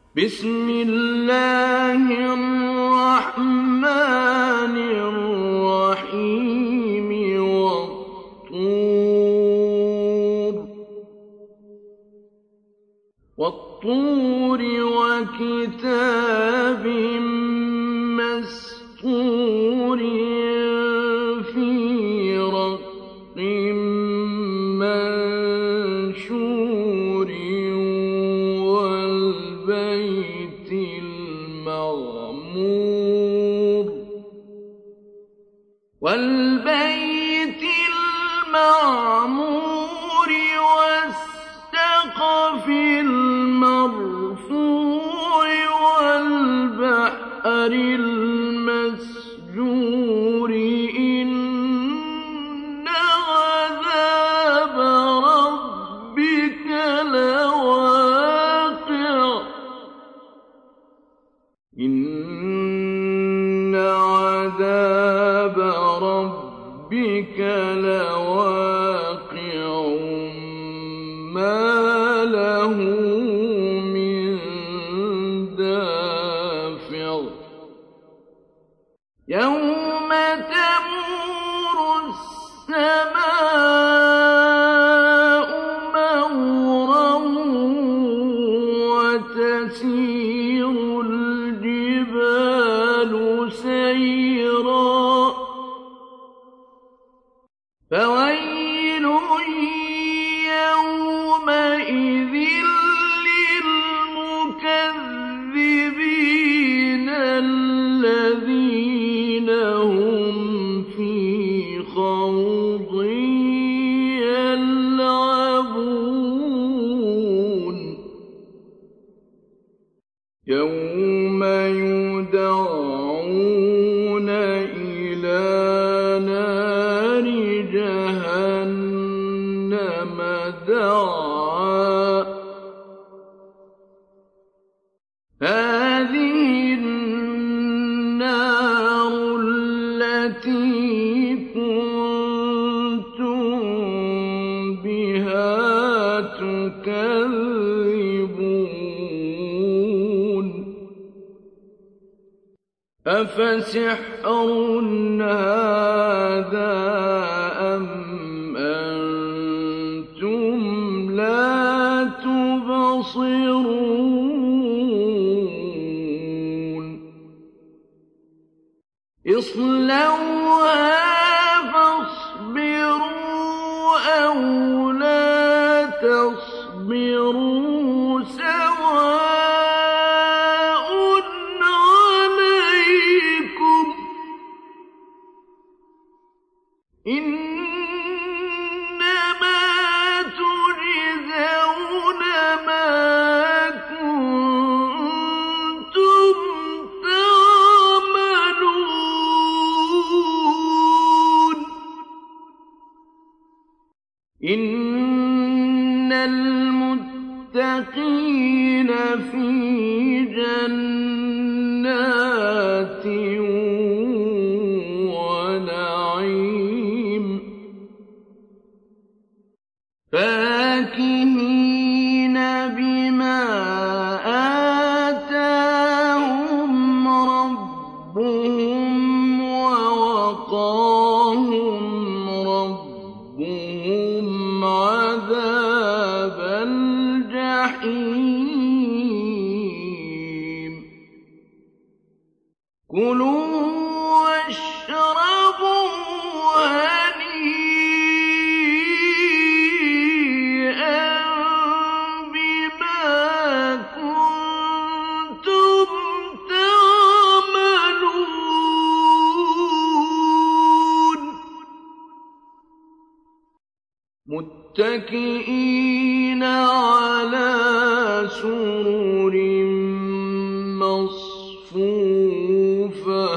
بسم الله الرحمن الرحيم والطور وكتاب مسطور في رق منشور والبيت المعمور والسقف المرفوع والبحر المسجور إن عذاب ربك لواقع إن عذاب ربك لواقع ما له من دافع يوم تمور السماء مورا وتسير الجبال سيرا فويل يومئذ للمكذبين الذين هم في خوض يلعبون يوم يدعون إلى نار جهنم دعا هذه النار التي كنتم بها تكذبون أفسحر هذا أم أنتم لا تبصرون اصلوها فاصبروا أو لا تصبروا سواء عليكم إنما تجزون ما كنتم تعملون إن المتقين في جنات ونعيم فاكهين بما آتاهم ربهم ووقاهم ربهم عذاب الجحيم كلوا واشربوا هنيئا بما كنتم تعملون متكئين على سرر مصفوفة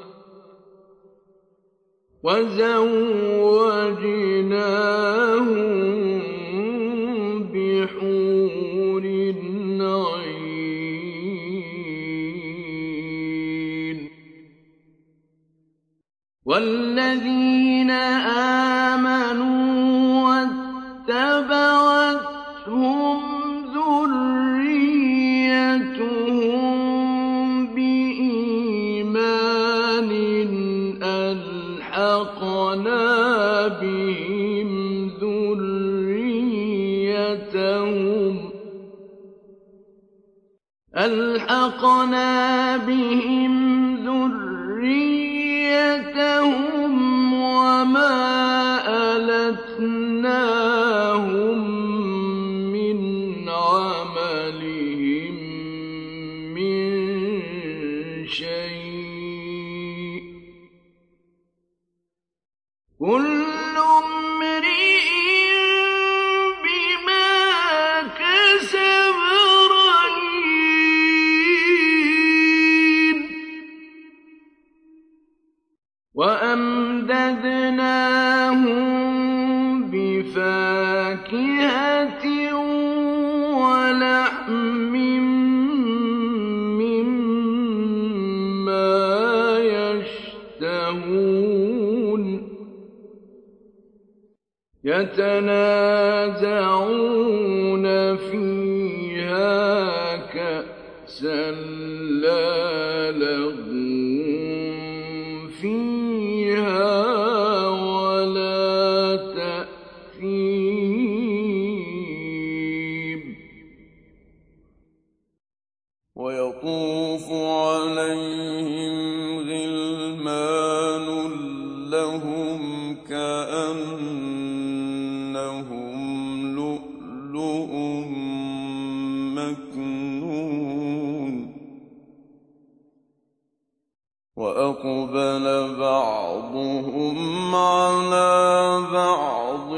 وزوجناهم بحور عين والذين آمنوا واتبعتهم ذريتهم ألحقنا بهم ذريتهم وما ألتناهم من عملهم من شيء كل امرئ بما كسب رهين وأمددناهم بفاكهة ولحم مما يشتهون يتنازعون فيها كأسا لا لغو فيها ولا تأثيم ويطوف عليهم غلمان لهم كأنهم لؤلؤ مكنون وأقبل بعضهم على بعض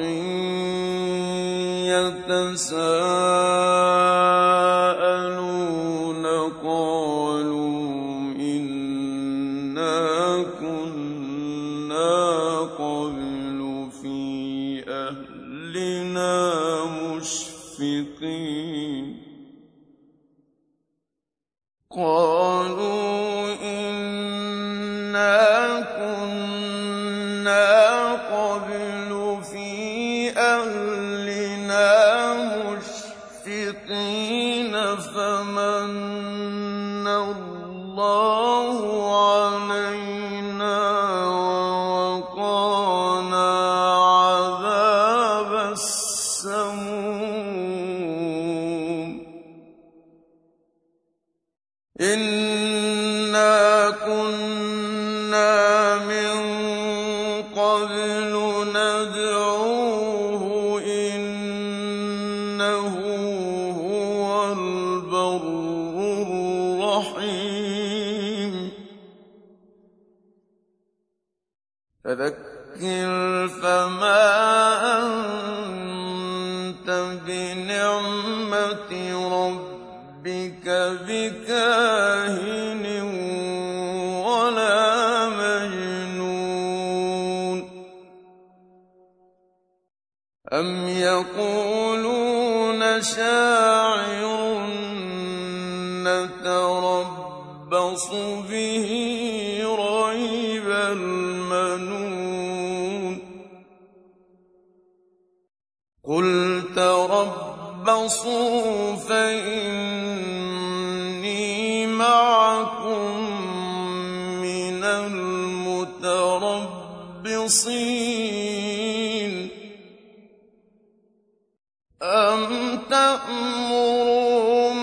يتساءلون قالوا إنا كنا قبل في أهلنا مشفقين قالوا إنا كنا قبل في أهلنا مشفقين فمن الله علينا ووقانا عذاب السموم إنا كنا من قبل ندعوه إنه هو البر الرحيم فذكر فما أنت بنعمة ربك بكاهن ولا مجنون أم يقولون شاعر نتربص به ريب المنون قل تربصوا فإني معكم من المتربصين أم تأمرهم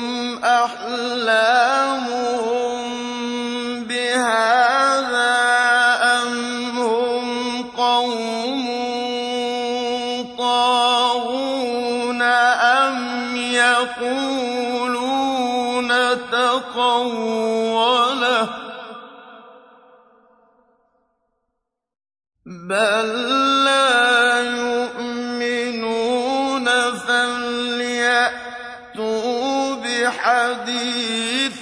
أحلامهم بهذا أم هم قوم طاغون أم يقولون تقوله بل لا يؤمنون فليأتوا بحديث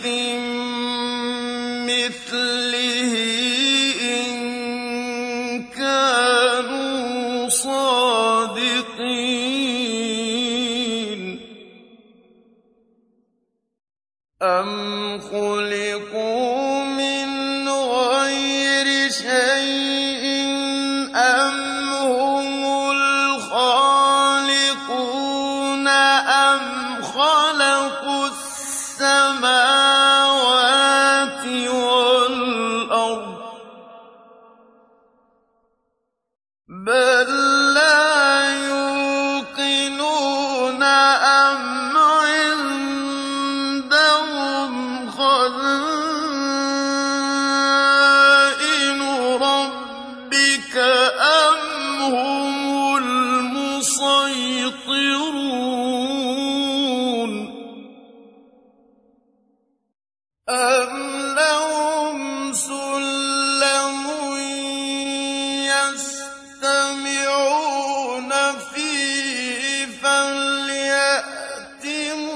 مثله إن كانوا صادقين أم خلقوا من غير شيء أم هم الخالقون أم خلقوا السماوات والأرض بل لا يوقنون أم عندهم أَمْ لَهُمْ سُلَّمٌ يَسْتَمِعُونَ فِيهِ فَلْيَأْتِ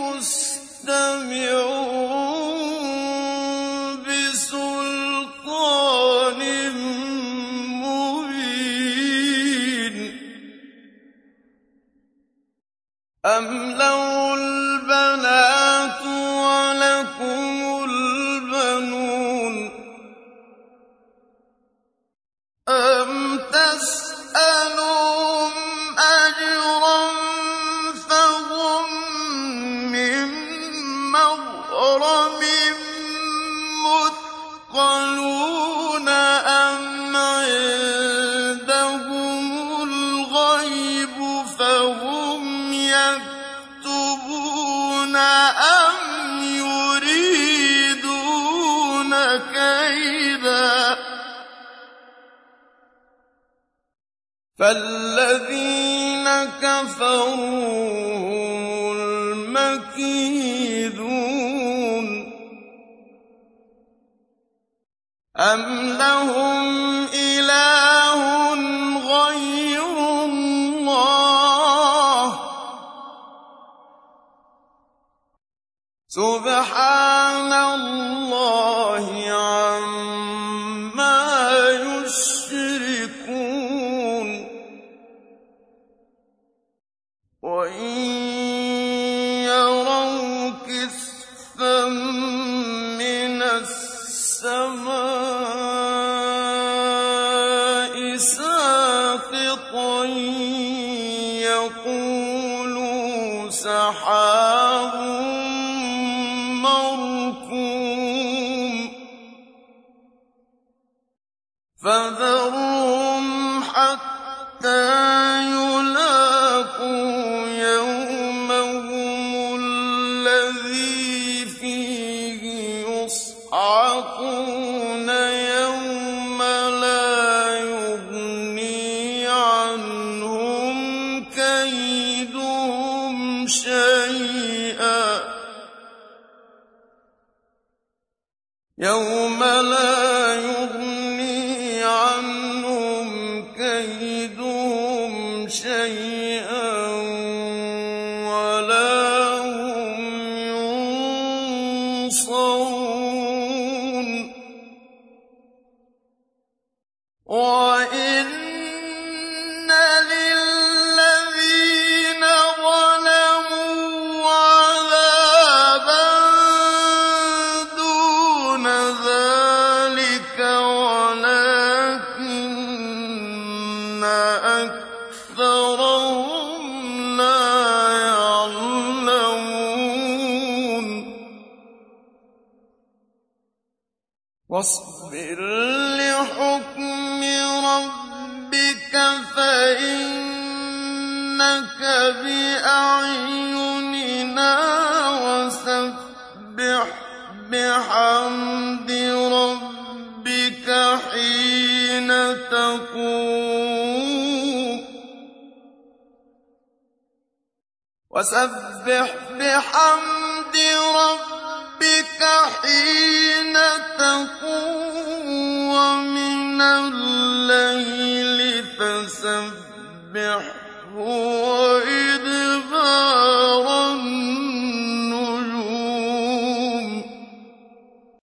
مُسْتَمِعُهُم بِسُلْطَانٍ مُّبِينٍ أَمْ لَهُ الْبَنَاتُ وَلَكُمُ الْبَنُونَ أَمْ تَسْأَلُهُمْ أَجْرًا فَهُم مِّن مَّغْرَمٍ مُّثْقَلُونَ أَمْ عِندَهُمُ الْغَيْبُ فَهُمْ يَكْتُبُونَ أَمْ يُرِيدُونَ كَيْدًا فَالَّذِينَ كَفَرُوا هُمُ الْمَكِيدُونَ أَمْ لَهُمْ إِلَٰهٌ غَيْرُ اللَّهِ سُبْحَانَ اللَّهِ عَمَّا يُشْرِكُونَ وَإِن يَرَوْا كِسْفًا مِّنَ السَّمَاءِ سَاقِطًا يَقُولُوا سَحَابٌ مَّرْكُومٌ فَذَرْهُمْ حَتَّىٰ يُلَاقُوا يَوْمَهُمُ الَّذِي فِيهِ يُصْعَقُونَ يَوْمَ لَا يُغْنِي عَنْهُمْ كَيْدُهُمْ شَيْئًا يَوْمَ لَا يُغْنِي عَنْهُمْ كَيْدُهُمْ شَيْئًا وَلَا هُمْ يُنصَرُونَ وَإِنَّ لِلَّذِينَ ظَلَمُوا عَذَابًا دُونَ ذَٰلِكَ وَلَٰكِنَّ أَكْثَرَهُمْ لَا يَعْلَمُونَ وَاصْبِرْ لِحُكْمِ رَبِّكَ فَإِنَّكَ بِأَعْيُنِنَا وَسَبِّحْ بِحَمْدِ رَبِّكَ حِينَ تَقُومُ وَسَبِّحْ بِحَمْدِ رَبِّكَ حِينَ تَقُومُ وَمِنَ اللَّيْلِ فَسَبِّحْهُ وَإِدْبَارَ